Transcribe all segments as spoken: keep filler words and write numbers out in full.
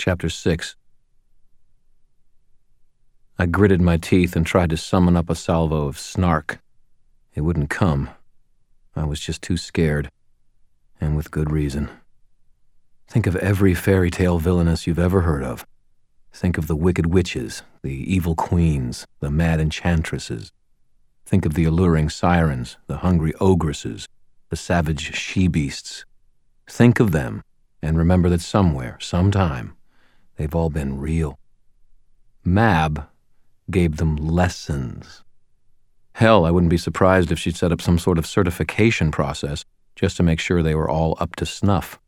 Chapter six. I gritted my teeth and tried to summon up a salvo of snark. It wouldn't come. I was just too scared, and with good reason. Think of every fairy tale villainess you've ever heard of. Think of the wicked witches, the evil queens, the mad enchantresses. Think of the alluring sirens, the hungry ogresses, the savage she-beasts. Think of them, and remember that somewhere, sometime, they've all been real. Mab gave them lessons. Hell, I wouldn't be surprised if she'd set up some sort of certification process just to make sure they were all up to snuff.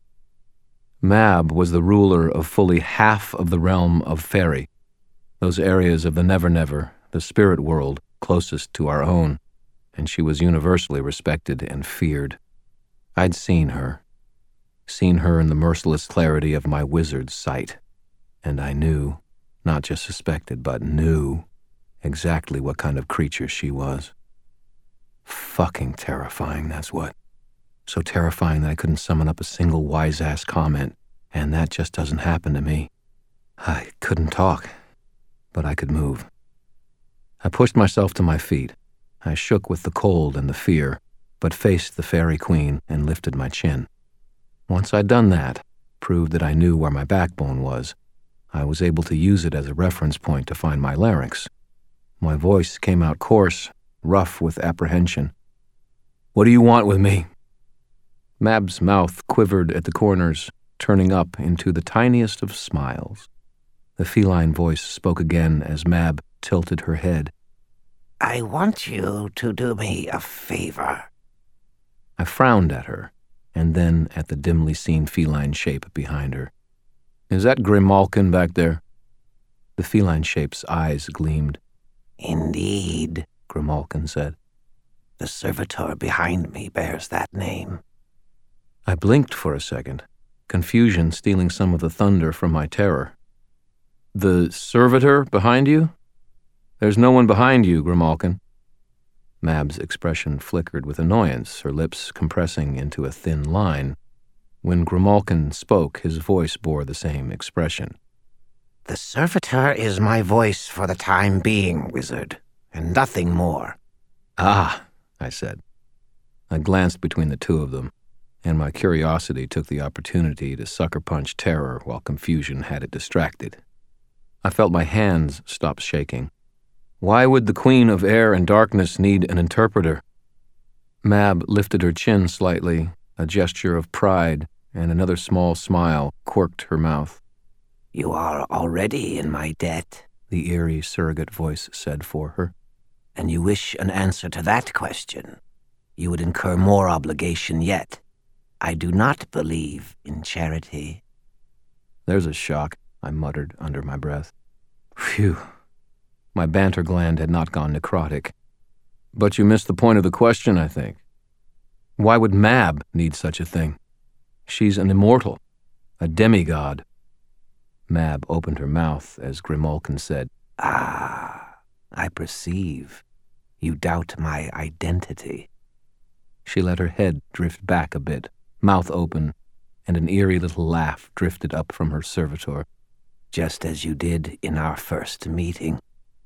Mab was the ruler of fully half of the realm of Fairy, those areas of the Never-Never, the spirit world closest to our own, and she was universally respected and feared. I'd seen her, seen her in the merciless clarity of my wizard's sight, and I knew, not just suspected, but knew exactly what kind of creature she was. Fucking terrifying, that's what. So terrifying that I couldn't summon up a single wise-ass comment, and that just doesn't happen to me. I couldn't talk, but I could move. I pushed myself to my feet. I shook with the cold and the fear, but faced the fairy queen and lifted my chin. Once I'd done that, proved that I knew where my backbone was, I was able to use it as a reference point to find my larynx. My voice came out coarse, rough with apprehension. "What do you want with me?" Mab's mouth quivered at the corners, turning up into the tiniest of smiles. The feline voice spoke again as Mab tilted her head. "I want you to do me a favor." I frowned at her, and then at the dimly seen feline shape behind her. "Is that Grimalkin back there?" The feline shape's eyes gleamed. "Indeed," Grimalkin said. "The servitor behind me bears that name." I blinked for a second, confusion stealing some of the thunder from my terror. "The servitor behind you? There's no one behind you, Grimalkin." Mab's expression flickered with annoyance, her lips compressing into a thin line. When Grimalkin spoke, his voice bore the same expression. "The servitor is my voice for the time being, wizard, and nothing more." "Ah," I said. I glanced between the two of them, and my curiosity took the opportunity to sucker punch terror while confusion had it distracted. I felt my hands stop shaking. Why would the Queen of Air and Darkness need an interpreter? Mab lifted her chin slightly, a gesture of pride, and another small smile quirked her mouth. "You are already in my debt," the eerie surrogate voice said for her. "And you wish an answer to that question. You would incur more obligation yet. I do not believe in charity." "There's a shock," I muttered under my breath. Phew. My banter gland had not gone necrotic. "But you missed the point of the question, I think. Why would Mab need such a thing? She's an immortal, a demigod." Mab opened her mouth as Grimalkin said, "Ah, I perceive. You doubt my identity." She let her head drift back a bit, mouth open, and an eerie little laugh drifted up from her servitor. "Just as you did in our first meeting."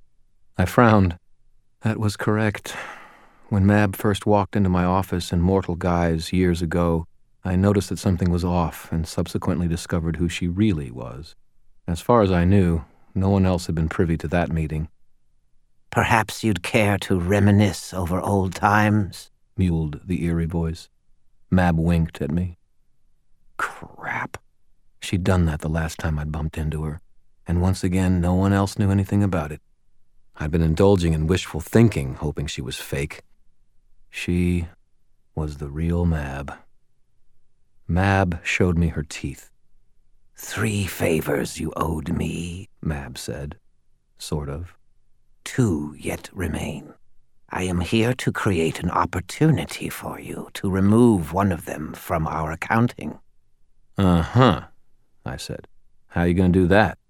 I frowned. That was correct. When Mab first walked into my office in mortal guise years ago, I noticed that something was off and subsequently discovered who she really was. As far as I knew, no one else had been privy to that meeting. "Perhaps you'd care to reminisce over old times?" mewed the eerie voice. Mab winked at me. Crap. She'd done that the last time I'd bumped into her, and once again no one else knew anything about it. I'd been indulging in wishful thinking, hoping she was fake. She was the real Mab. Mab showed me her teeth. "Three favors you owed me," Mab said. Sort of. "Two yet remain. I am here to create an opportunity for you to remove one of them from our accounting." Uh-huh, I said. "How are you going to do that?"